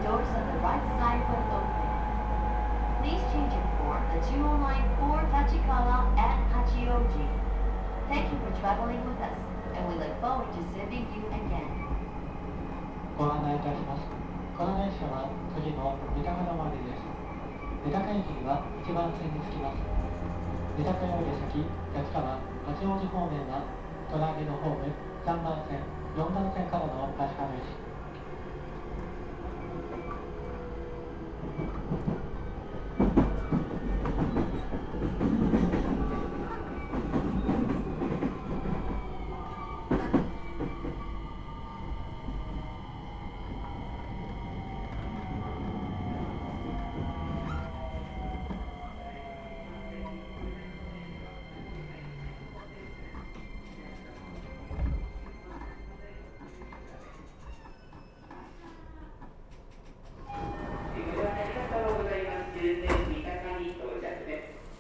doors on the right side will open. Please change it for the 2094 Tachikawa and Hachioji. Thank you for traveling with us, and we look forward to serving you again. ご案内いたします。この電車は次の三鷹止まりです。三鷹駅には1番線に着きます。三鷹より先、立川、八王子方面は隣のホーム3番線、4番線からの発車です。